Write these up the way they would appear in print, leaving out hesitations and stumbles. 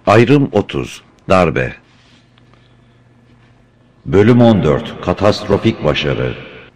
Ayrım 30. Darbe. Bölüm 14. Katastrofik başarı.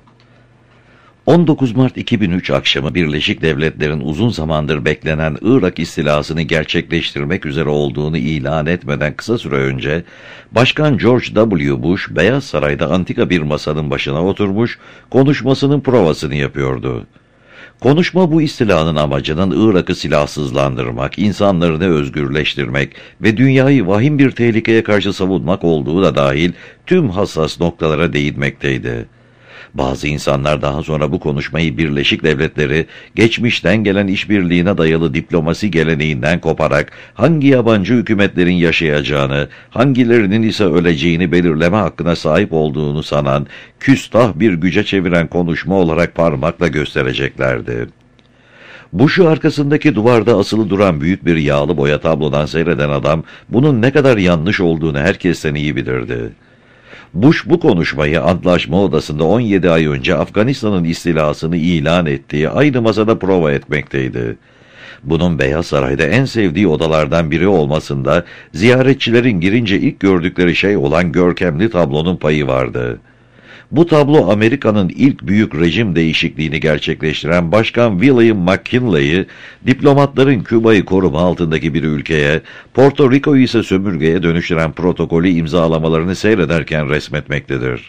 19 Mart 2003 akşamı Birleşik Devletler'in uzun zamandır beklenen Irak istilasını gerçekleştirmek üzere olduğunu ilan etmeden kısa süre önce, Başkan George W. Bush, Beyaz Saray'da antika bir masanın başına oturmuş, konuşmasının provasını yapıyordu. Konuşma bu istilanın amacının Irak'ı silahsızlandırmak, insanlarını özgürleştirmek ve dünyayı vahim bir tehlikeye karşı savunmak olduğu da dahil tüm hassas noktalara değinmekteydi. Bazı insanlar daha sonra bu konuşmayı Birleşik Devletleri, geçmişten gelen işbirliğine dayalı diplomasi geleneğinden koparak hangi yabancı hükümetlerin yaşayacağını, hangilerinin ise öleceğini belirleme hakkına sahip olduğunu sanan, küstah bir güce çeviren konuşma olarak parmakla göstereceklerdi. Bush'u arkasındaki duvarda asılı duran büyük bir yağlı boya tablodan seyreden adam, bunun ne kadar yanlış olduğunu herkesten iyi bilirdi. Bush bu konuşmayı antlaşma odasında 17 ay önce Afganistan'ın istilasını ilan ettiği aynı masada prova etmekteydi. Bunun Beyaz Saray'da en sevdiği odalardan biri olmasında ziyaretçilerin girince ilk gördükleri şey olan görkemli tablonun payı vardı. Bu tablo Amerika'nın ilk büyük rejim değişikliğini gerçekleştiren Başkan William McKinley'i, diplomatların Küba'yı koruma altındaki bir ülkeye, Porto Rico'yu ise sömürgeye dönüştüren protokolü imzalamalarını seyrederken resmetmektedir.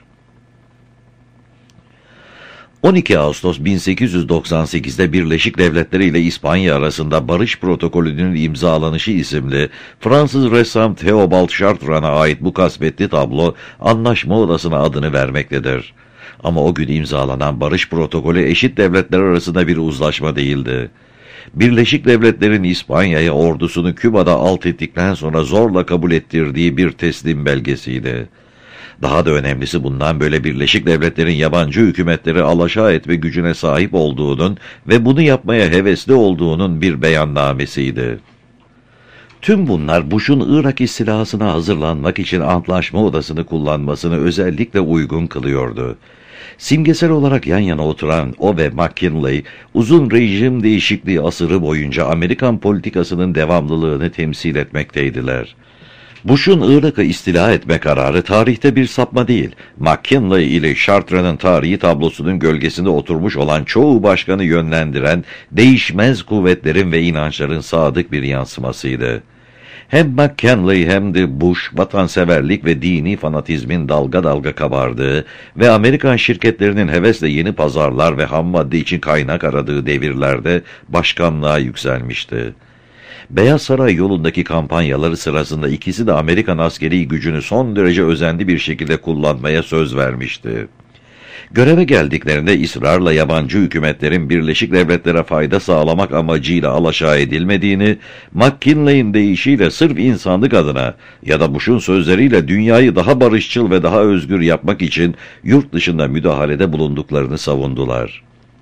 12 Ağustos 1898'de Birleşik Devletler ile İspanya arasında Barış Protokolü'nün imzalanışı isimli Fransız ressam Theobald Chartrand'a ait bu kasvetli tablo anlaşma odasına adını vermektedir. Ama o gün imzalanan Barış Protokolü eşit devletler arasında bir uzlaşma değildi. Birleşik Devletler'in İspanya'ya ordusunu Küba'da alt ettikten sonra zorla kabul ettirdiği bir teslim belgesiydi. Daha da önemlisi bundan böyle Birleşik Devletler'in yabancı hükümetleri alaşağı etme gücüne sahip olduğunun ve bunu yapmaya hevesli olduğunun bir beyannamesiydi. Tüm bunlar Bush'un Irak istilasına hazırlanmak için antlaşma odasını kullanmasını özellikle uygun kılıyordu. Simgesel olarak yan yana oturan o ve McKinley, uzun rejim değişikliği asırı boyunca Amerikan politikasının devamlılığını temsil etmekteydiler. Bush'un Irak'ı istila etme kararı tarihte bir sapma değil, McKinley ile Chartrand'ın tarihi tablosunun gölgesinde oturmuş olan çoğu başkanı yönlendiren değişmez kuvvetlerin ve inançların sadık bir yansımasıydı. Hem McKinley hem de Bush, vatanseverlik ve dini fanatizmin dalga dalga kabardığı ve Amerikan şirketlerinin hevesle yeni pazarlar ve ham madde için kaynak aradığı devirlerde başkanlığa yükselmişti. Beyaz Saray yolundaki kampanyaları sırasında ikisi de Amerikan askeri gücünü son derece özenli bir şekilde kullanmaya söz vermişti. Göreve geldiklerinde ısrarla yabancı hükümetlerin Birleşik Devletlere fayda sağlamak amacıyla alaşağı edilmediğini, McKinley'in deyişiyle sırf insanlık adına ya da Bush'un sözleriyle dünyayı daha barışçıl ve daha özgür yapmak için yurt dışında müdahalede bulunduklarını savundular.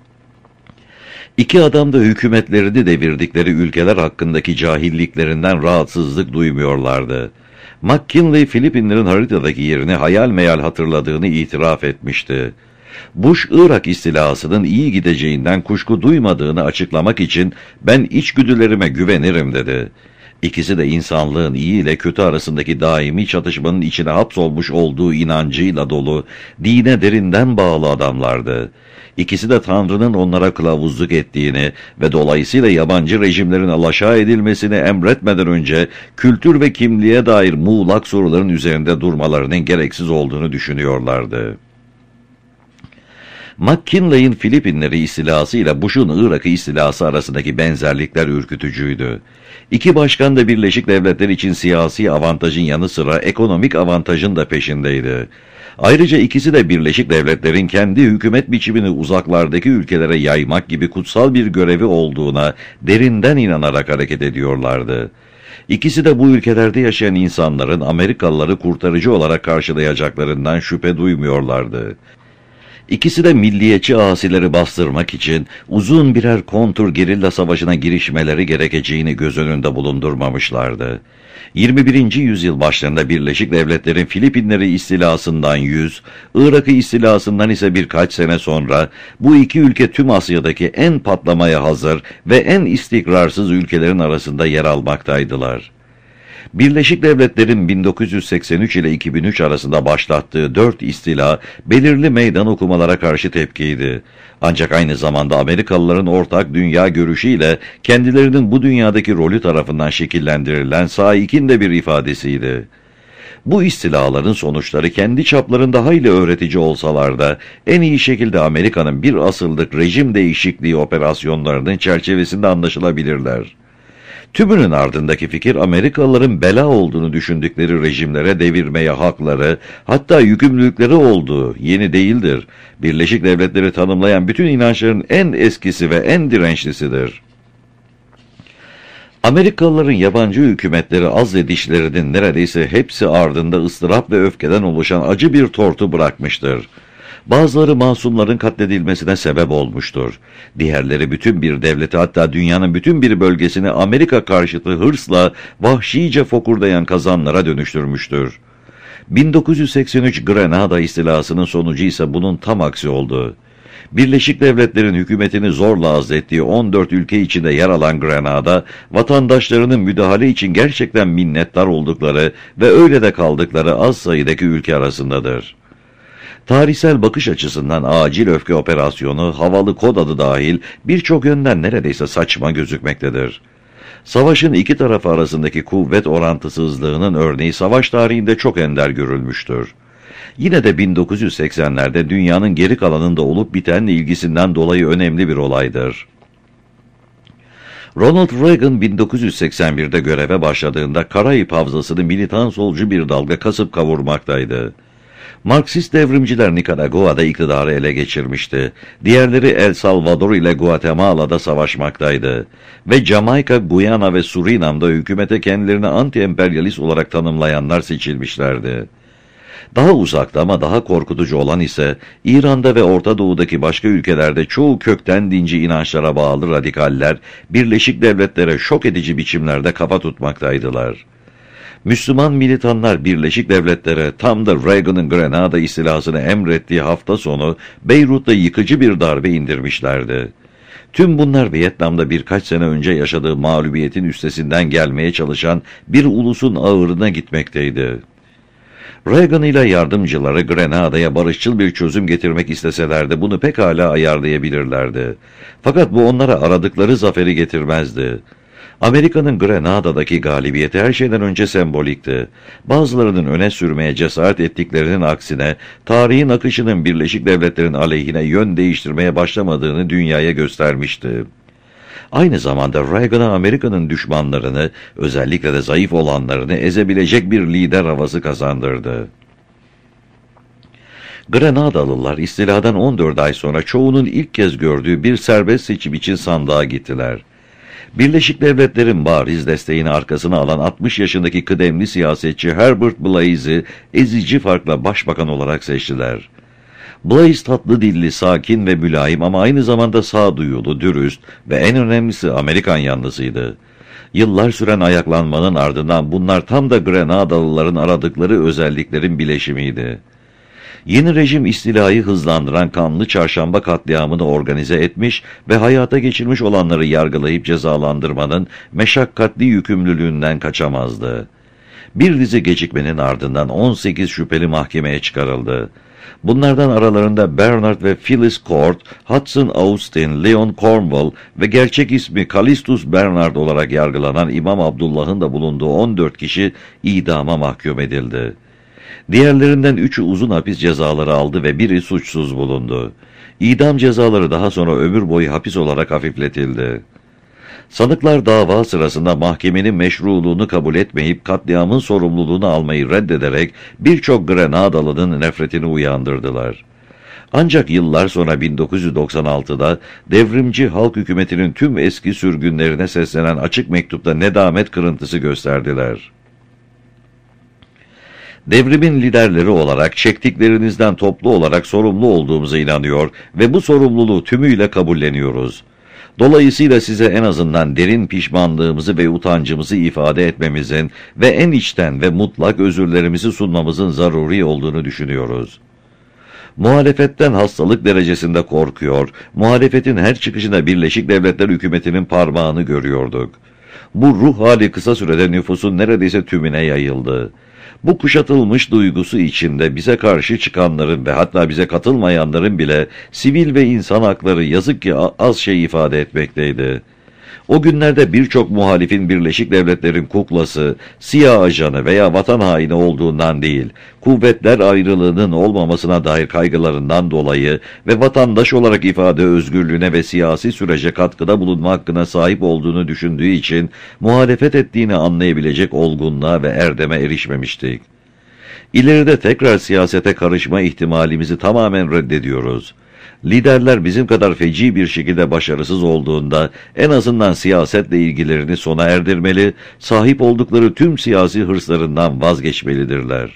İki adam da hükümetlerini devirdikleri ülkeler hakkındaki cahilliklerinden rahatsızlık duymuyorlardı. McKinley, Filipinlerin haritadaki yerini hayal meyal hatırladığını itiraf etmişti. Bush, Irak istilasının iyi gideceğinden kuşku duymadığını açıklamak için "ben içgüdülerime güvenirim" dedi. İkisi de insanlığın iyi ile kötü arasındaki daimi çatışmanın içine hapsolmuş olduğu inancıyla dolu, dine derinden bağlı adamlardı. İkisi de Tanrı'nın onlara kılavuzluk ettiğini ve dolayısıyla yabancı rejimlerin alaşağı edilmesini emretmeden önce kültür ve kimliğe dair muğlak soruların üzerinde durmalarının gereksiz olduğunu düşünüyorlardı. McKinley'in Filipinleri istilası ile Bush'un Irak'ı istilası arasındaki benzerlikler ürkütücüydü. İki başkan da Birleşik Devletler için siyasi avantajın yanı sıra ekonomik avantajın da peşindeydi. Ayrıca ikisi de Birleşik Devletler'in kendi hükümet biçimini uzaklardaki ülkelere yaymak gibi kutsal bir görevi olduğuna derinden inanarak hareket ediyorlardı. İkisi de bu ülkelerde yaşayan insanların Amerikalıları kurtarıcı olarak karşılayacaklarından şüphe duymuyorlardı. İkisi de milliyetçi asileri bastırmak için uzun birer kontur gerilla savaşına girişmeleri gerekeceğini göz önünde bulundurmamışlardı. 21. yüzyıl başlarında Birleşik Devletler'in Filipinleri istilasından 100, Irak'ı istilasından ise birkaç sene sonra bu iki ülke tüm Asya'daki en patlamaya hazır ve en istikrarsız ülkelerin arasında yer almaktaydılar. Birleşik Devletler'in 1983 ile 2003 arasında başlattığı 4 istila belirli meydan okumalara karşı tepkiydi. Ancak aynı zamanda Amerikalıların ortak dünya görüşüyle kendilerinin bu dünyadaki rolü tarafından şekillendirilen saikin de bir ifadesiydi. Bu istilaların sonuçları kendi çaplarında hayli öğretici olsalar da en iyi şekilde Amerika'nın bir asırlık rejim değişikliği operasyonlarının çerçevesinde anlaşılabilirler. Tümünün ardındaki fikir Amerikalıların bela olduğunu düşündükleri rejimlere devirmeye hakları, hatta yükümlülükleri olduğu yeni değildir. Birleşik Devletleri tanımlayan bütün inançların en eskisi ve en dirençlisidir. Amerikalıların yabancı hükümetleri azledişlerinin neredeyse hepsi ardında ıstırap ve öfkeden oluşan acı bir tortu bırakmıştır. Bazıları masumların katledilmesine sebep olmuştur. Diğerleri bütün bir devleti, hatta dünyanın bütün bir bölgesini Amerika karşıtı hırsla vahşice fokurdayan kazanlara dönüştürmüştür. 1983 Grenada istilasının sonucu ise bunun tam aksi oldu. Birleşik Devletler'in hükümetini zorla azlettiği 14 ülke içinde yer alan Grenada, vatandaşlarının müdahale için gerçekten minnettar oldukları ve öyle de kaldıkları az sayıdaki ülke arasındadır. Tarihsel bakış açısından acil öfke operasyonu, havalı kod adı dahil birçok yönden neredeyse saçma gözükmektedir. Savaşın iki tarafı arasındaki kuvvet orantısızlığının örneği savaş tarihinde çok ender görülmüştür. Yine de 1980'lerde dünyanın geri kalanında olup bitenle ilgisinden dolayı önemli bir olaydır. Ronald Reagan 1981'de göreve başladığında Karayip Havzası'nı militan solcu bir dalga kasıp kavurmaktaydı. Marksist devrimciler Nikaragua'da iktidarı ele geçirmişti. Diğerleri El Salvador ile Guatemala'da savaşmaktaydı. Ve Jamaika, Guyana ve Surinam'da hükümete kendilerini anti-emperyalist olarak tanımlayanlar seçilmişlerdi. Daha uzakta ama daha korkutucu olan ise İran'da ve Orta Doğu'daki başka ülkelerde çoğu kökten dinci inançlara bağlı radikaller Birleşik Devletler'e şok edici biçimlerde kafa tutmaktaydılar. Müslüman militanlar Birleşik Devletler'e tam da Reagan'ın Grenada istilasını emrettiği hafta sonu Beyrut'ta yıkıcı bir darbe indirmişlerdi. Tüm bunlar Vietnam'da birkaç sene önce yaşadığı mağlubiyetin üstesinden gelmeye çalışan bir ulusun ağırına gitmekteydi. Reagan ile yardımcıları Grenada'ya barışçıl bir çözüm getirmek isteseler de bunu pekala ayarlayabilirlerdi. Fakat bu onlara aradıkları zaferi getirmezdi. Amerika'nın Grenada'daki galibiyeti her şeyden önce sembolikti. Bazılarının öne sürmeye cesaret ettiklerinin aksine, tarihin akışının Birleşik Devletler'in aleyhine yön değiştirmeye başlamadığını dünyaya göstermişti. Aynı zamanda Reagan'a Amerika'nın düşmanlarını, özellikle de zayıf olanlarını ezebilecek bir lider havası kazandırdı. Grenadalılar istiladan 14 ay sonra çoğunun ilk kez gördüğü bir serbest seçim için sandığa gittiler. Birleşik Devletler'in bariz desteğini arkasına alan 60 yaşındaki kıdemli siyasetçi Herbert Blais'i ezici farkla başbakan olarak seçtiler. Blais tatlı dilli, sakin ve mülayim ama aynı zamanda sağduyulu, dürüst ve en önemlisi Amerikan yanlısıydı. Yıllar süren ayaklanmanın ardından bunlar tam da Grenadalıların aradıkları özelliklerin bileşimiydi. Yeni rejim istilayı hızlandıran kanlı çarşamba katliamını organize etmiş ve hayata geçirmiş olanları yargılayıp cezalandırmanın meşakkatli yükümlülüğünden kaçamazdı. Bir dizi gecikmenin ardından 18 şüpheli mahkemeye çıkarıldı. Bunlardan aralarında Bernard ve Phyllis Court, Hudson Austin, Leon Cornwall ve gerçek ismi Callistus Bernard olarak yargılanan İmam Abdullah'ın da bulunduğu 14 kişi idama mahkum edildi. Diğerlerinden 3'ü uzun hapis cezaları aldı ve biri suçsuz bulundu. İdam cezaları daha sonra ömür boyu hapis olarak hafifletildi. Sanıklar dava sırasında mahkemenin meşruluğunu kabul etmeyip katliamın sorumluluğunu almayı reddederek birçok Grenadalı'nın nefretini uyandırdılar. Ancak yıllar sonra 1996'da devrimci halk hükümetinin tüm eski sürgünlerine seslenen açık mektupta nedamet kırıntısı gösterdiler. Devrimin liderleri olarak çektiklerinizden toplu olarak sorumlu olduğumuza inanıyor ve bu sorumluluğu tümüyle kabulleniyoruz. Dolayısıyla size en azından derin pişmanlığımızı ve utancımızı ifade etmemizin ve en içten ve mutlak özürlerimizi sunmamızın zaruri olduğunu düşünüyoruz. Muhalefetten hastalık derecesinde korkuyor, muhalefetin her çıkışında Birleşik Devletler hükümetinin parmağını görüyorduk. Bu ruh hali kısa sürede nüfusun neredeyse tümüne yayıldı. Bu kuşatılmış duygusu içinde bize karşı çıkanların ve hatta bize katılmayanların bile sivil ve insan hakları yazık ki az şey ifade etmekteydi. O günlerde birçok muhalifin Birleşik Devletler'in kuklası, siyah ajanı veya vatan haini olduğundan değil, kuvvetler ayrılığının olmamasına dair kaygılarından dolayı ve vatandaş olarak ifade özgürlüğüne ve siyasi sürece katkıda bulunma hakkına sahip olduğunu düşündüğü için muhalefet ettiğini anlayabilecek olgunluğa ve erdeme erişmemiştik. İleride tekrar siyasete karışma ihtimalimizi tamamen reddediyoruz. Liderler bizim kadar feci bir şekilde başarısız olduğunda en azından siyasetle ilgilerini sona erdirmeli, sahip oldukları tüm siyasi hırslarından vazgeçmelidirler.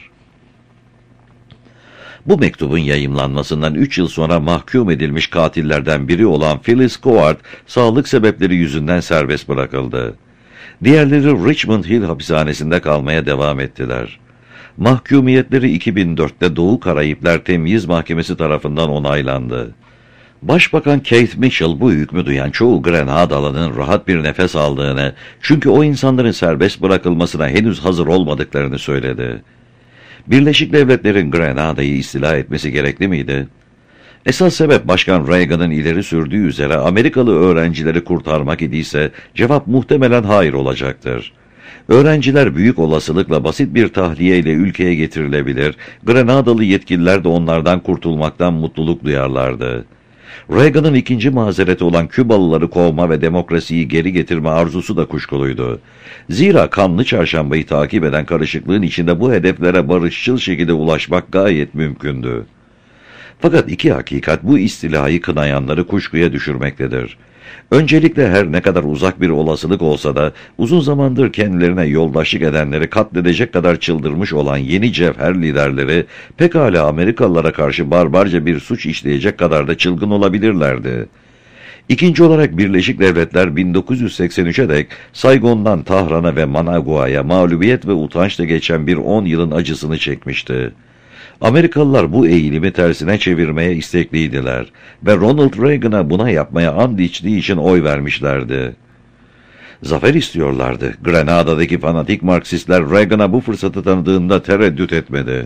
Bu mektubun yayımlanmasından 3 yıl sonra mahkum edilmiş katillerden biri olan Phyllis Coward, sağlık sebepleri yüzünden serbest bırakıldı. Diğerleri Richmond Hill hapishanesinde kalmaya devam ettiler. Mahkumiyetleri 2004'te Doğu Karayipler Temyiz Mahkemesi tarafından onaylandı. Başbakan Keith Mitchell bu hükmü duyan çoğu Grenadalı'nın rahat bir nefes aldığını, çünkü o insanların serbest bırakılmasına henüz hazır olmadıklarını söyledi. Birleşik Devletler'in Grenada'yı istila etmesi gerekli miydi? Esas sebep Başkan Reagan'ın ileri sürdüğü üzere Amerikalı öğrencileri kurtarmak idiyse cevap muhtemelen hayır olacaktır. Öğrenciler büyük olasılıkla basit bir tahliye ile ülkeye getirilebilir, Grenadalı yetkililer de onlardan kurtulmaktan mutluluk duyarlardı. Reagan'ın ikinci mazereti olan Kübalıları kovma ve demokrasiyi geri getirme arzusu da kuşkuluydu. Zira Kanlı Çarşambayı takip eden karışıklığın içinde bu hedeflere barışçıl şekilde ulaşmak gayet mümkündü. Fakat iki hakikat bu istilayı kınayanları kuşkuya düşürmektedir. Öncelikle her ne kadar uzak bir olasılık olsa da uzun zamandır kendilerine yoldaşlık edenleri katledecek kadar çıldırmış olan yeni cevher liderleri pekala Amerikalılara karşı barbarca bir suç işleyecek kadar da çılgın olabilirlerdi. İkinci olarak Birleşik Devletler 1983'e dek Saigon'dan Tahran'a ve Managua'ya mağlubiyet ve utançla geçen bir 10 yılın acısını çekmişti. Amerikalılar bu eğilimi tersine çevirmeye istekliydiler ve Ronald Reagan'a buna yapmaya and içtiği için oy vermişlerdi. Zafer istiyorlardı. Grenada'daki fanatik Marksistler Reagan'a bu fırsatı tanıdığında tereddüt etmedi.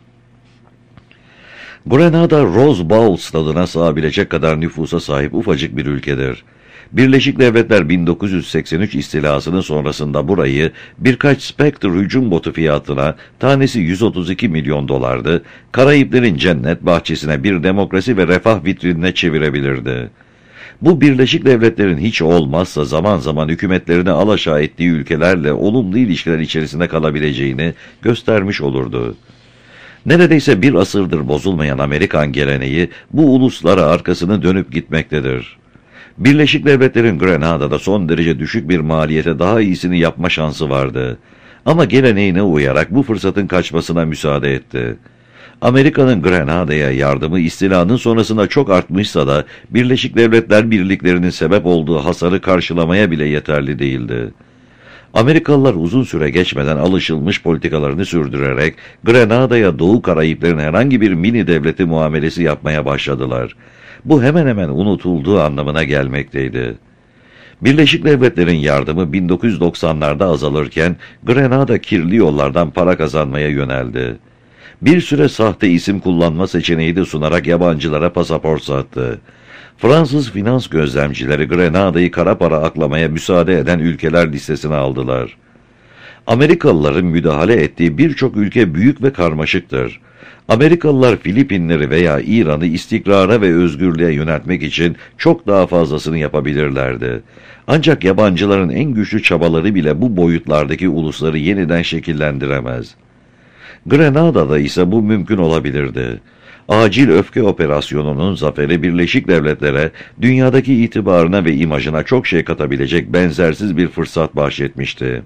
Grenada, Rose Bowl stadına sığabilecek kadar nüfusa sahip ufacık bir ülkedir. Birleşik Devletler 1983 istilasının sonrasında burayı birkaç Spectre hücum botu fiyatına, tanesi 132 milyon dolardı, Karayiplerin cennet bahçesine, bir demokrasi ve refah vitrinine çevirebilirdi. Bu Birleşik Devletler'in hiç olmazsa zaman zaman hükümetlerini alaşağı ettiği ülkelerle olumlu ilişkiler içerisinde kalabileceğini göstermiş olurdu. Neredeyse bir asırdır bozulmayan Amerikan geleneği bu uluslara arkasını dönüp gitmektedir. Birleşik Devletler'in Grenada'da son derece düşük bir maliyete daha iyisini yapma şansı vardı. Ama geleneğine uyarak bu fırsatın kaçmasına müsaade etti. Amerika'nın Grenada'ya yardımı istilanın sonrasında çok artmışsa da Birleşik Devletler birliklerinin sebep olduğu hasarı karşılamaya bile yeterli değildi. Amerikalılar uzun süre geçmeden alışılmış politikalarını sürdürerek Grenada'ya Doğu Karayiplerin herhangi bir mini devleti muamelesi yapmaya başladılar. Bu hemen hemen unutulduğu anlamına gelmekteydi. Birleşik Devletler'in yardımı 1990'larda azalırken Grenada kirli yollardan para kazanmaya yöneldi. Bir süre sahte isim kullanma seçeneği de sunarak yabancılara pasaport sattı. Fransız finans gözlemcileri Grenada'yı kara para aklamaya müsaade eden ülkeler listesine aldılar. Amerikalıların müdahale ettiği birçok ülke büyük ve karmaşıktır. Amerikalılar Filipinleri veya İran'ı istikrara ve özgürlüğe yöneltmek için çok daha fazlasını yapabilirlerdi. Ancak yabancıların en güçlü çabaları bile bu boyutlardaki ulusları yeniden şekillendiremez. Grenada'da ise bu mümkün olabilirdi. Acil öfke operasyonunun zaferi Birleşik Devletlere, dünyadaki itibarına ve imajına çok şey katabilecek benzersiz bir fırsat bahşetmişti.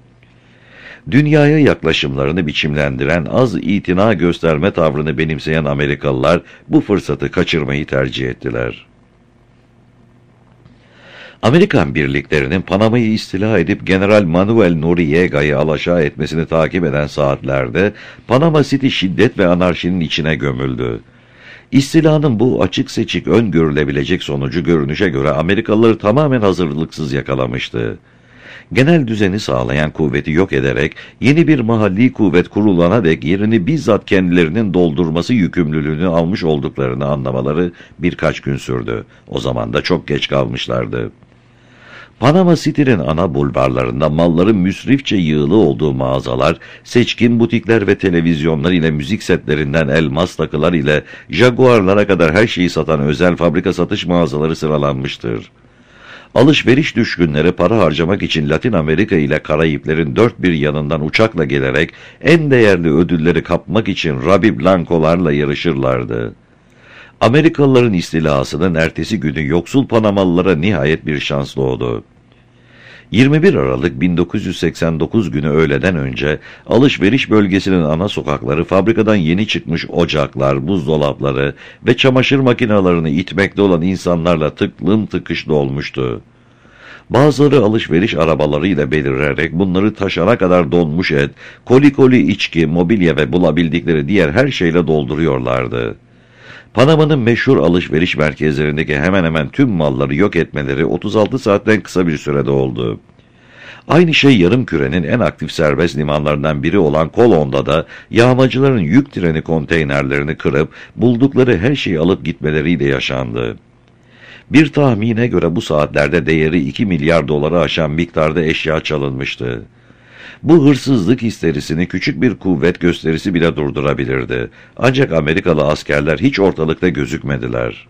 Dünyaya yaklaşımlarını biçimlendiren, az itina gösterme tavrını benimseyen Amerikalılar bu fırsatı kaçırmayı tercih ettiler. Amerikan birliklerinin Panama'yı istila edip General Manuel Noriega'yı alaşağı etmesini takip eden saatlerde Panama City şiddet ve anarşinin içine gömüldü. İstilanın bu açık seçik öngörülebilecek sonucu görünüşe göre Amerikalıları tamamen hazırlıksız yakalamıştı. Genel düzeni sağlayan kuvveti yok ederek yeni bir mahalli kuvvet kurulana dek yerini bizzat kendilerinin doldurması yükümlülüğünü almış olduklarını anlamaları birkaç gün sürdü. O zaman da çok geç kalmışlardı. Panama City'nin ana bulvarlarında malların müsrifçe yığılı olduğu mağazalar, seçkin butikler ve televizyonlar ile müzik setlerinden elmas takılar ile Jaguar'lara kadar her şeyi satan özel fabrika satış mağazaları sıralanmıştır. Alışveriş düşkünleri para harcamak için Latin Amerika ile Karayiplerin dört bir yanından uçakla gelerek en değerli ödülleri kapmak için Rabbi Blanco'larla yarışırlardı. Amerikalıların istilasının ertesi günü yoksul Panamalılara nihayet bir şans doğdu. 21 Aralık 1989 günü öğleden önce alışveriş bölgesinin ana sokakları fabrikadan yeni çıkmış ocaklar, buzdolapları ve çamaşır makinelerini itmekte olan insanlarla tıklım tıkış dolmuştu. Bazıları alışveriş arabalarıyla belirerek bunları taşana kadar donmuş et, koli içki, mobilya ve bulabildikleri diğer her şeyle dolduruyorlardı. Panama'nın meşhur alışveriş merkezlerindeki hemen hemen tüm malları yok etmeleri 36 saatten kısa bir sürede oldu. Aynı şey yarımkürenin en aktif serbest limanlarından biri olan Colón'da da yağmacıların yük treni konteynerlerini kırıp buldukları her şeyi alıp gitmeleriyle yaşandı. Bir tahmine göre bu saatlerde değeri 2 milyar doları aşan miktarda eşya çalınmıştı. Bu hırsızlık histerisini küçük bir kuvvet gösterisi bile durdurabilirdi. Ancak Amerikalı askerler hiç ortalıkta gözükmediler.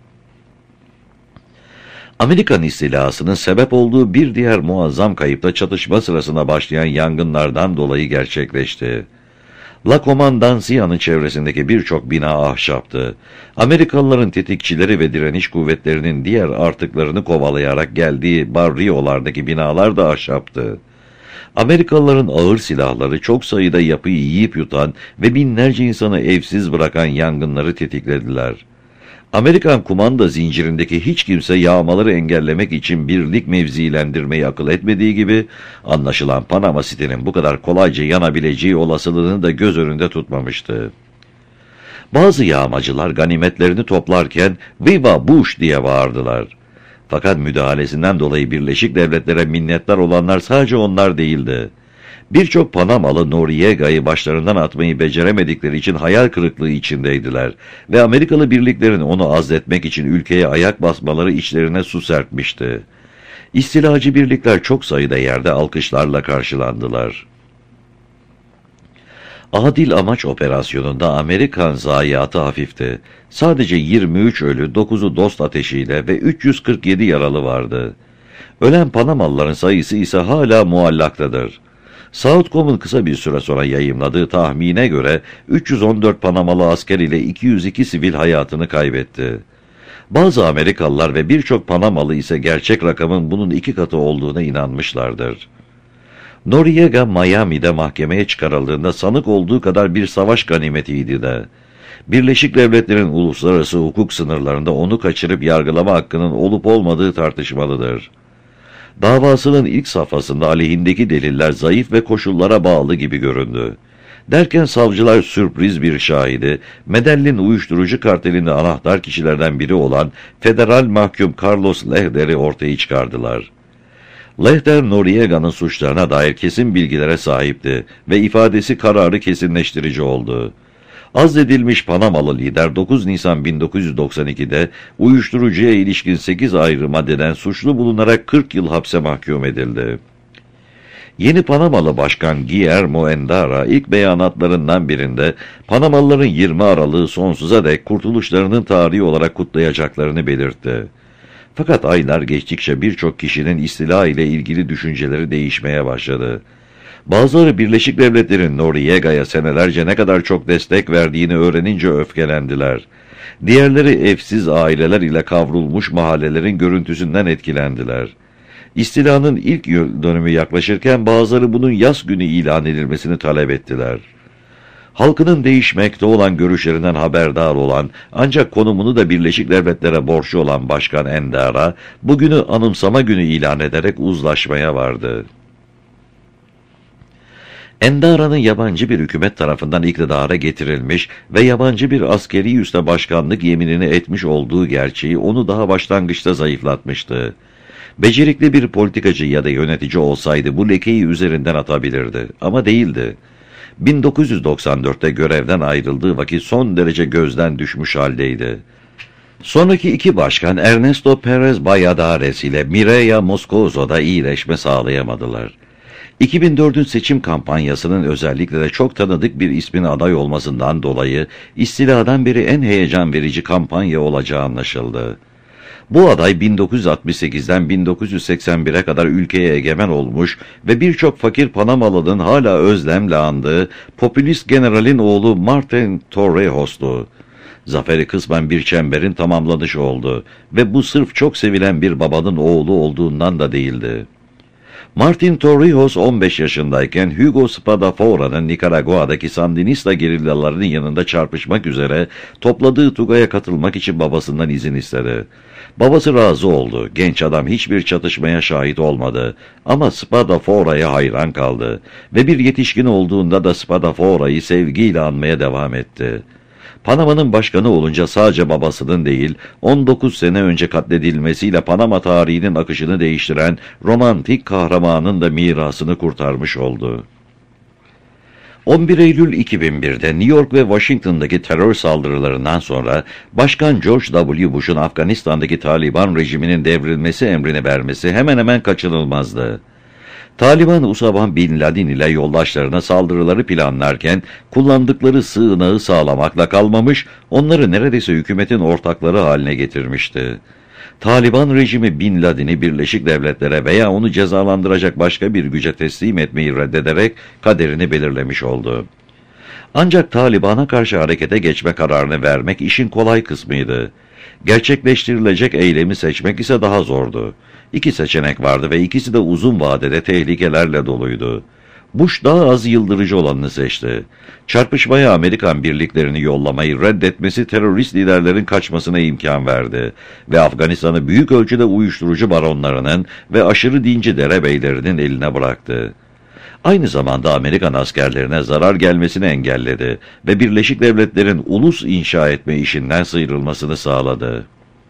Amerikan istilasının sebep olduğu bir diğer muazzam kayıp da çatışma sırasında başlayan yangınlardan dolayı gerçekleşti. La Comandancia'nın çevresindeki birçok bina ahşaptı. Amerikalıların tetikçileri ve direniş kuvvetlerinin diğer artıklarını kovalayarak geldiği barriolardaki binalar da ahşaptı. Amerikalıların ağır silahları çok sayıda yapıyı yiyip yutan ve binlerce insanı evsiz bırakan yangınları tetiklediler. Amerikan kumanda zincirindeki hiç kimse yağmaları engellemek için birlik mevzilendirmeyi akıl etmediği gibi, anlaşılan Panama City'nin bu kadar kolayca yanabileceği olasılığını da göz önünde tutmamıştı. Bazı yağmacılar ganimetlerini toplarken "Viva Bush!" diye bağırdılar. Fakat müdahalesinden dolayı Birleşik Devletlere minnettar olanlar sadece onlar değildi. Birçok Panamalı Noriega'yı başlarından atmayı beceremedikleri için hayal kırıklığı içindeydiler ve Amerikalı birliklerin onu azletmek için ülkeye ayak basmaları içlerine su serpmişti. İstilacı birlikler çok sayıda yerde alkışlarla karşılandılar. Adil Amaç operasyonunda Amerikan zayiatı hafifti. Sadece 23 ölü, 9'u dost ateşiyle ve 347 yaralı vardı. Ölen Panamalıların sayısı ise hala muallaktadır. Southcom'un kısa bir süre sonra yayımladığı tahmine göre 314 Panamalı asker ile 202 sivil hayatını kaybetti. Bazı Amerikalılar ve birçok Panamalı ise gerçek rakamın bunun 2 katı olduğuna inanmışlardır. Noriega, Miami'de mahkemeye çıkarıldığında sanık olduğu kadar bir savaş ganimetiydi de. Birleşik Devletler'in uluslararası hukuk sınırlarında onu kaçırıp yargılama hakkının olup olmadığı tartışmalıdır. Davasının ilk safhasında aleyhindeki deliller zayıf ve koşullara bağlı gibi göründü. Derken savcılar sürpriz bir şahidi, Medellin uyuşturucu kartelinde anahtar kişilerden biri olan federal mahkum Carlos Lehder'i ortaya çıkardılar. Lehder, Noriega'nın suçlarına dair kesin bilgilere sahipti ve ifadesi kararı kesinleştirici oldu. Azledilmiş Panamalı lider 9 Nisan 1992'de uyuşturucuya ilişkin 8 ayrı maddeden suçlu bulunarak 40 yıl hapse mahkum edildi. Yeni Panamalı Başkan Guillermo Endara ilk beyanatlarından birinde Panamalıların 20 Aralık'ı sonsuza dek kurtuluşlarının tarihi olarak kutlayacaklarını belirtti. Fakat aylar geçtikçe birçok kişinin istila ile ilgili düşünceleri değişmeye başladı. Bazıları Birleşik Devletler'in Noriega'ya senelerce ne kadar çok destek verdiğini öğrenince öfkelendiler. Diğerleri evsiz aileler ile kavrulmuş mahallelerin görüntüsünden etkilendiler. İstilanın ilk yıl dönümü yaklaşırken bazıları bunun yas günü ilan edilmesini talep ettiler. Halkının değişmekte olan görüşlerinden haberdar olan ancak konumunu da Birleşik Devletlere borçlu olan Başkan Endara bugünü anımsama günü ilan ederek uzlaşmaya vardı. Endara'nın yabancı bir hükümet tarafından iktidara getirilmiş ve yabancı bir askeri üste başkanlık yeminini etmiş olduğu gerçeği onu daha başlangıçta zayıflatmıştı. Becerikli bir politikacı ya da yönetici olsaydı bu lekeyi üzerinden atabilirdi ama değildi. 1994'te görevden ayrıldığı vakit son derece gözden düşmüş haldeydi. Sonraki iki başkan Ernesto Perez Valladares ile Mireya Moscoso'da iyileşme sağlayamadılar. 2004'ün seçim kampanyasının özellikle de çok tanıdık bir ismin aday olmasından dolayı istiladan beri en heyecan verici kampanya olacağı anlaşıldı. Bu aday 1968'den 1981'e kadar ülkeye egemen olmuş ve birçok fakir Panamalı'nın hala özlemle andığı popülist generalin oğlu Martin Torrijos'tu. Zaferi kısmen bir çemberin tamamlanışı oldu ve bu sırf çok sevilen bir babanın oğlu olduğundan da değildi. Martin Torrijos 15 yaşındayken Hugo Spadafora'nın Nikaragua'daki Sandinista gerillalarının yanında çarpışmak üzere topladığı Tugay'a katılmak için babasından izin istedi. Babası razı oldu. Genç adam hiçbir çatışmaya şahit olmadı ama Spadafora'ya hayran kaldı ve bir yetişkin olduğunda da Spadafora'yı sevgiyle anmaya devam etti. Panama'nın başkanı olunca sadece babasının değil, 19 sene önce katledilmesiyle Panama tarihinin akışını değiştiren romantik kahramanın da mirasını kurtarmış oldu. 11 Eylül 2001'de New York ve Washington'daki terör saldırılarından sonra Başkan George W. Bush'un Afganistan'daki Taliban rejiminin devrilmesi emrini vermesi hemen hemen kaçınılmazdı. Taliban Usama Bin Laden ile yoldaşlarına saldırıları planlarken kullandıkları sığınağı sağlamakla kalmamış, onları neredeyse hükümetin ortakları haline getirmişti. Taliban rejimi Bin Laden'i Birleşik Devletlere veya onu cezalandıracak başka bir güce teslim etmeyi reddederek kaderini belirlemiş oldu. Ancak Taliban'a karşı harekete geçme kararını vermek işin kolay kısmıydı. Gerçekleştirilecek eylemi seçmek ise daha zordu. İki seçenek vardı ve ikisi de uzun vadede tehlikelerle doluydu. Bush daha az yıldırıcı olanını seçti. Çarpışmaya Amerikan birliklerini yollamayı reddetmesi terörist liderlerin kaçmasına imkan verdi ve Afganistan'ı büyük ölçüde uyuşturucu baronlarının ve aşırı dinci derebeylerinin eline bıraktı. Aynı zamanda Amerikan askerlerine zarar gelmesini engelledi ve Birleşik Devletler'in ulus inşa etme işinden sıyrılmasını sağladı.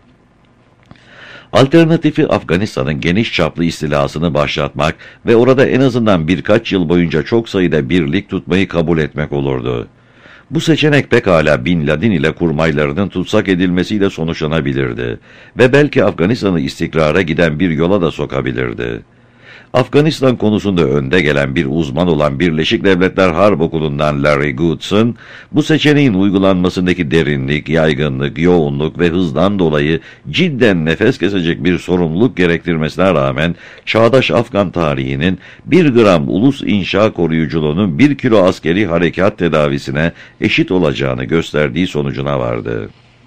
Alternatifi Afganistan'ın geniş çaplı istilasını başlatmak ve orada en azından birkaç yıl boyunca çok sayıda birlik tutmayı kabul etmek olurdu. Bu seçenek pekala Bin Laden ile kurmaylarının tutsak edilmesiyle sonuçlanabilirdi ve belki Afganistan'ı istikrara giden bir yola da sokabilirdi. Afganistan konusunda önde gelen bir uzman olan Birleşik Devletler Harp Okulu'ndan Larry Goodson, bu seçeneğin uygulanmasındaki derinlik, yaygınlık, yoğunluk ve hızdan dolayı cidden nefes kesecek bir sorumluluk gerektirmesine rağmen çağdaş Afgan tarihinin 1 gram ulus inşa koruyuculuğunun 1 kilo askeri harekat tedavisine eşit olacağını gösterdiği sonucuna vardı.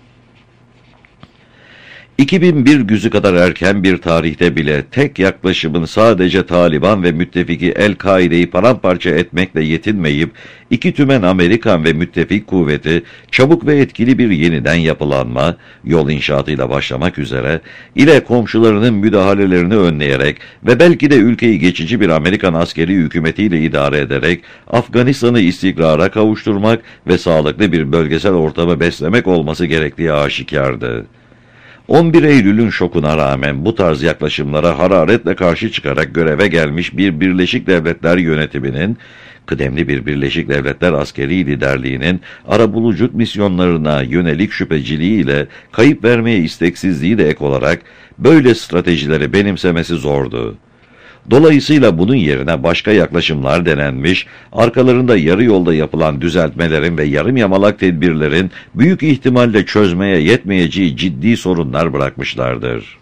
2001 güzü kadar erken bir tarihte bile tek yaklaşımın sadece Taliban ve müttefiki El-Kaide'yi paramparça etmekle yetinmeyip iki tümen Amerikan ve müttefik kuvveti çabuk ve etkili bir yeniden yapılanma, yol inşaatıyla başlamak üzere, ile komşularının müdahalelerini önleyerek ve belki de ülkeyi geçici bir Amerikan askeri hükümetiyle idare ederek Afganistan'ı istikrara kavuşturmak ve sağlıklı bir bölgesel ortamı beslemek olması gerektiği aşikardı. 11 Eylül'ün şokuna rağmen bu tarz yaklaşımlara hararetle karşı çıkarak göreve gelmiş bir Birleşik Devletler yönetiminin, kıdemli bir Birleşik Devletler askeri liderliğinin arabuluculuk misyonlarına yönelik şüpheciliğiyle kayıp vermeye isteksizliği de ek olarak böyle stratejileri benimsemesi zordu. Dolayısıyla bunun yerine başka yaklaşımlar denenmiş, arkalarında yarı yolda yapılan düzeltmelerin ve yarım yamalak tedbirlerin büyük ihtimalle çözmeye yetmeyeceği ciddi sorunlar bırakmışlardır.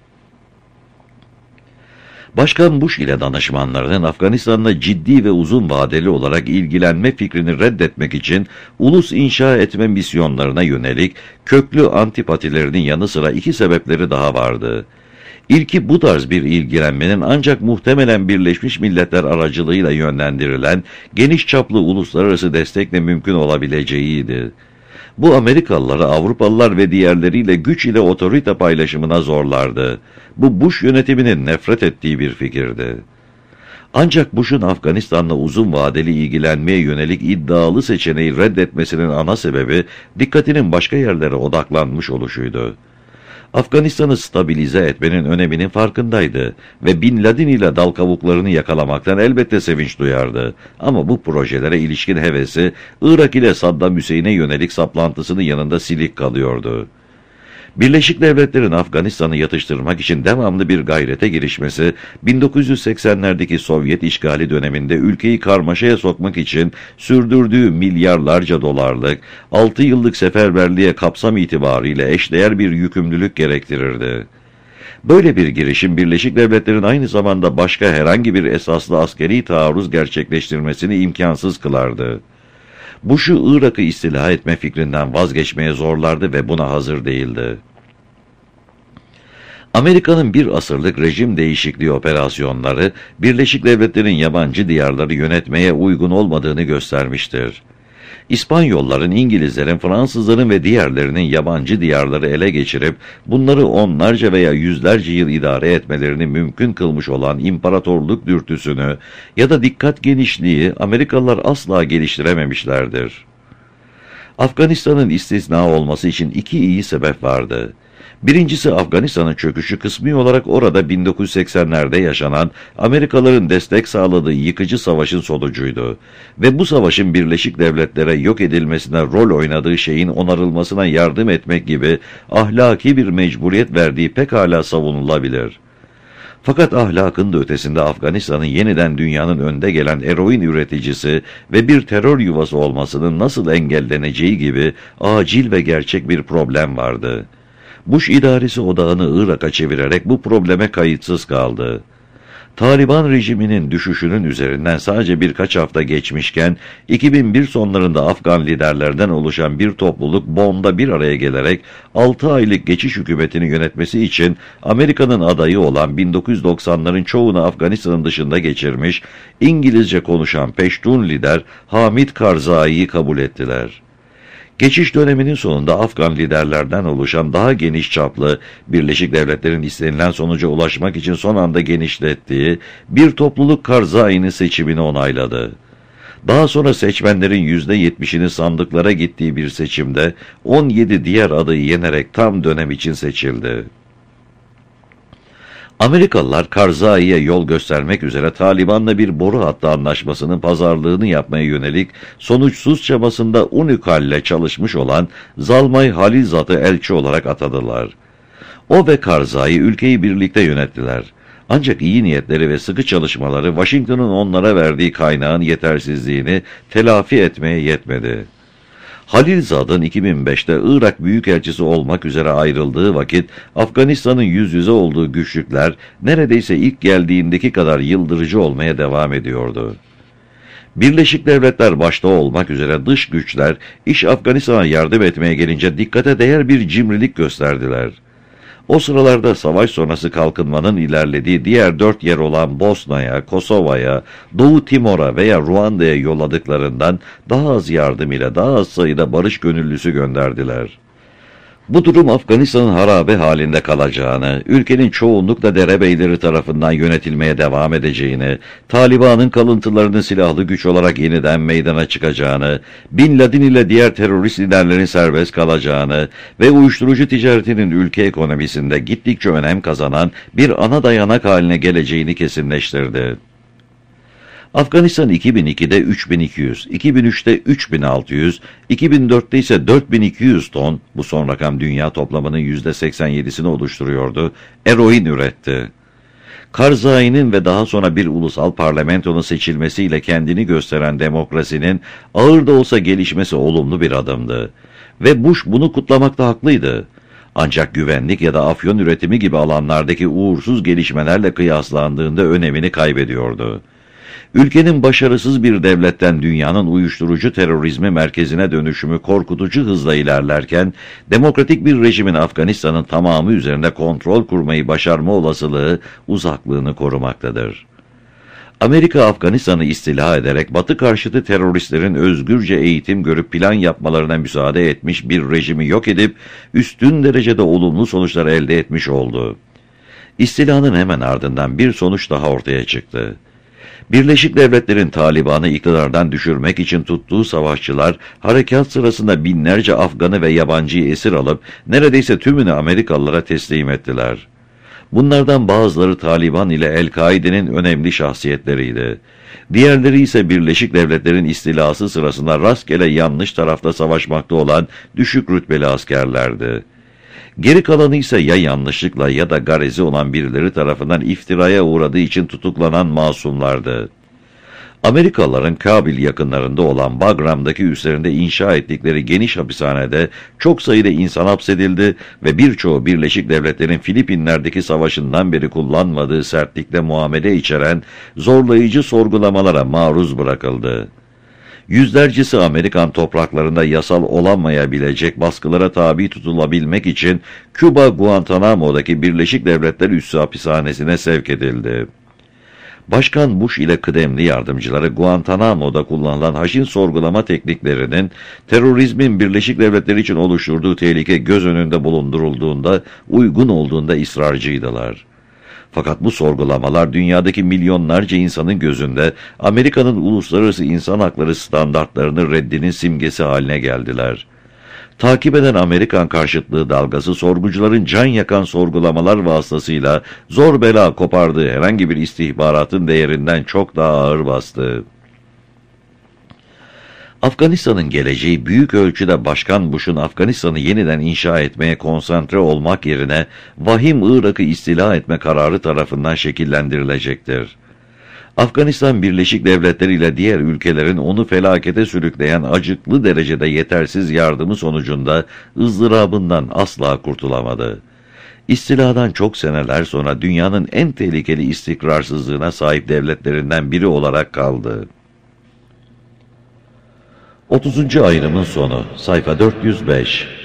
Başkan Bush ile danışmanlarının Afganistan'la ciddi ve uzun vadeli olarak ilgilenme fikrini reddetmek için ulus inşa etme misyonlarına yönelik köklü antipatilerinin yanı sıra iki sebepleri daha vardı. İlki bu tarz bir ilgilenmenin ancak muhtemelen Birleşmiş Milletler aracılığıyla yönlendirilen geniş çaplı uluslararası destekle mümkün olabileceğiydi. Bu Amerikalıları Avrupalılar ve diğerleriyle güç ile otorite paylaşımına zorlardı. Bu Bush yönetiminin nefret ettiği bir fikirdi. Ancak Bush'un Afganistan'la uzun vadeli ilgilenmeye yönelik iddialı seçeneği reddetmesinin ana sebebi dikkatinin başka yerlere odaklanmış oluşuydu. Afganistan'ı stabilize etmenin öneminin farkındaydı ve Bin Laden ile dal kavuklarını yakalamaktan elbette sevinç duyardı. Ama bu projelere ilişkin hevesi Irak ile Saddam Hüseyin'e yönelik saplantısının yanında silik kalıyordu. Birleşik Devletler'in Afganistan'ı yatıştırmak için devamlı bir gayrete girişmesi, 1980'lerdeki Sovyet işgali döneminde ülkeyi karmaşaya sokmak için sürdürdüğü milyarlarca dolarlık, 6 yıllık seferberliğe kapsam itibariyle eşdeğer bir yükümlülük gerektirirdi. Böyle bir girişim Birleşik Devletler'in aynı zamanda başka herhangi bir esaslı askeri taarruz gerçekleştirmesini imkansız kılardı. Bush'u Irak'ı istila etme fikrinden vazgeçmeye zorlardı ve buna hazır değildi. Amerika'nın bir asırlık rejim değişikliği operasyonları, Birleşik Devletler'in yabancı diyarları yönetmeye uygun olmadığını göstermiştir. İspanyolların, İngilizlerin, Fransızların ve diğerlerinin yabancı diyarları ele geçirip, bunları onlarca veya yüzlerce yıl idare etmelerini mümkün kılmış olan imparatorluk dürtüsünü ya da dikkat genişliği Amerikalılar asla geliştirememişlerdir. Afganistan'ın istisna olması için iki iyi sebep vardı. Birincisi, Afganistan'ın çöküşü kısmi olarak orada 1980'lerde yaşanan Amerikalıların destek sağladığı yıkıcı savaşın sonucuydu. Ve bu savaşın Birleşik Devletlere yok edilmesine rol oynadığı şeyin onarılmasına yardım etmek gibi ahlaki bir mecburiyet verdiği pekala savunulabilir. Fakat ahlakın da ötesinde Afganistan'ın yeniden dünyanın önde gelen eroin üreticisi ve bir terör yuvası olmasının nasıl engelleneceği gibi acil ve gerçek bir problem vardı. Bush idaresi odağını Irak'a çevirerek bu probleme kayıtsız kaldı. Taliban rejiminin düşüşünün üzerinden sadece birkaç hafta geçmişken, 2001 sonlarında Afgan liderlerden oluşan bir topluluk Bonn'da bir araya gelerek 6 aylık geçiş hükümetini yönetmesi için Amerika'nın adayı olan 1990'ların çoğunu Afganistan'ın dışında geçirmiş, İngilizce konuşan Peştun lider Hamid Karzai'yi kabul ettiler. Geçiş döneminin sonunda Afgan liderlerden oluşan daha geniş çaplı, Birleşik Devletler'in istenilen sonuca ulaşmak için son anda genişlettiği bir topluluk Karzai'nin seçimini onayladı. Daha sonra seçmenlerin %70'inin sandıklara gittiği bir seçimde 17 diğer adayı yenerek tam dönem için seçildi. Amerikalılar Karzai'ye yol göstermek üzere Taliban'la bir boru hattı anlaşmasının pazarlığını yapmaya yönelik sonuçsuz çabasında UNICAL'le çalışmış olan Zalmay Halilzad'ı elçi olarak atadılar. O ve Karzai ülkeyi birlikte yönettiler. Ancak iyi niyetleri ve sıkı çalışmaları Washington'un onlara verdiği kaynağın yetersizliğini telafi etmeye yetmedi. Halilzad'ın 2005'te Irak Büyükelçisi olmak üzere ayrıldığı vakit Afganistan'ın yüz yüze olduğu güçlükler neredeyse ilk geldiğindeki kadar yıldırıcı olmaya devam ediyordu. Birleşik Devletler başta olmak üzere dış güçler iş Afganistan'a yardım etmeye gelince dikkate değer bir cimrilik gösterdiler. O sıralarda savaş sonrası kalkınmanın ilerlediği diğer 4 yer olan Bosna'ya, Kosova'ya, Doğu Timor'a veya Ruanda'ya yolladıklarından daha az yardım ile daha az sayıda barış gönüllüsü gönderdiler. Bu durum Afganistan'ın harabe halinde kalacağını, ülkenin çoğunlukla derebeyleri tarafından yönetilmeye devam edeceğini, Taliban'ın kalıntılarının silahlı güç olarak yeniden meydana çıkacağını, Bin Laden ile diğer terörist liderlerin serbest kalacağını ve uyuşturucu ticaretinin ülke ekonomisinde gittikçe önem kazanan bir ana dayanak haline geleceğini kesinleştirdi. Afganistan 2002'de 3200, 2003'te 3600, 2004'te ise 4200 ton, bu son rakam dünya toplamının %87'sini oluşturuyordu, eroin üretti. Karzai'nin ve daha sonra bir ulusal parlamentonun seçilmesiyle kendini gösteren demokrasinin ağır da olsa gelişmesi olumlu bir adımdı. Ve Bush bunu kutlamakta haklıydı. Ancak güvenlik ya da afyon üretimi gibi alanlardaki uğursuz gelişmelerle kıyaslandığında önemini kaybediyordu. Ülkenin başarısız bir devletten dünyanın uyuşturucu terörizmi merkezine dönüşümü korkutucu hızla ilerlerken, demokratik bir rejimin Afganistan'ın tamamı üzerinde kontrol kurmayı başarma olasılığı uzaklığını korumaktadır. Amerika, Afganistan'ı istila ederek Batı karşıtı teröristlerin özgürce eğitim görüp plan yapmalarına müsaade etmiş bir rejimi yok edip, üstün derecede olumlu sonuçlar elde etmiş oldu. İstilanın hemen ardından bir sonuç daha ortaya çıktı. Birleşik Devletler'in Taliban'ı iktidardan düşürmek için tuttuğu savaşçılar, harekat sırasında binlerce Afganı ve yabancıyı esir alıp neredeyse tümünü Amerikalılara teslim ettiler. Bunlardan bazıları Taliban ile El-Kaide'nin önemli şahsiyetleriydi. Diğerleri ise Birleşik Devletler'in istilası sırasında rastgele yanlış tarafta savaşmakta olan düşük rütbeli askerlerdi. Geri kalanı ise ya yanlışlıkla ya da garezi olan birileri tarafından iftiraya uğradığı için tutuklanan masumlardı. Amerikalıların Kabil yakınlarında olan Bagram'daki üslerinde inşa ettikleri geniş hapishanede çok sayıda insan hapsedildi ve birçoğu Birleşik Devletler'in Filipinler'deki savaşından beri kullanmadığı sertlikle muamele içeren zorlayıcı sorgulamalara maruz bırakıldı. Yüzlercesi Amerikan topraklarında yasal olamayabilecek baskılara tabi tutulabilmek için Küba Guantanamo'daki Birleşik Devletler Üssü hapishanesine sevk edildi. Başkan Bush ile kıdemli yardımcıları Guantanamo'da kullanılan haşin sorgulama tekniklerinin terörizmin Birleşik Devletler için oluşturduğu tehlike göz önünde bulundurulduğunda uygun olduğunda ısrarcıydılar. Fakat bu sorgulamalar dünyadaki milyonlarca insanın gözünde Amerika'nın uluslararası insan hakları standartlarının reddinin simgesi haline geldiler. Takip eden Amerikan karşıtlığı dalgası sorgucuların can yakan sorgulamalar vasıtasıyla zor bela kopardığı herhangi bir istihbaratın değerinden çok daha ağır bastı. Afganistan'ın geleceği büyük ölçüde Başkan Bush'un Afganistan'ı yeniden inşa etmeye konsantre olmak yerine vahim Irak'ı istila etme kararı tarafından şekillendirilecektir. Afganistan Birleşik Devletleri ile diğer ülkelerin onu felakete sürükleyen acıklı derecede yetersiz yardımı sonucunda ızdırabından asla kurtulamadı. İstiladan çok seneler sonra dünyanın en tehlikeli istikrarsızlığına sahip devletlerinden biri olarak kaldı. 30. ayrımın sonu, sayfa 405.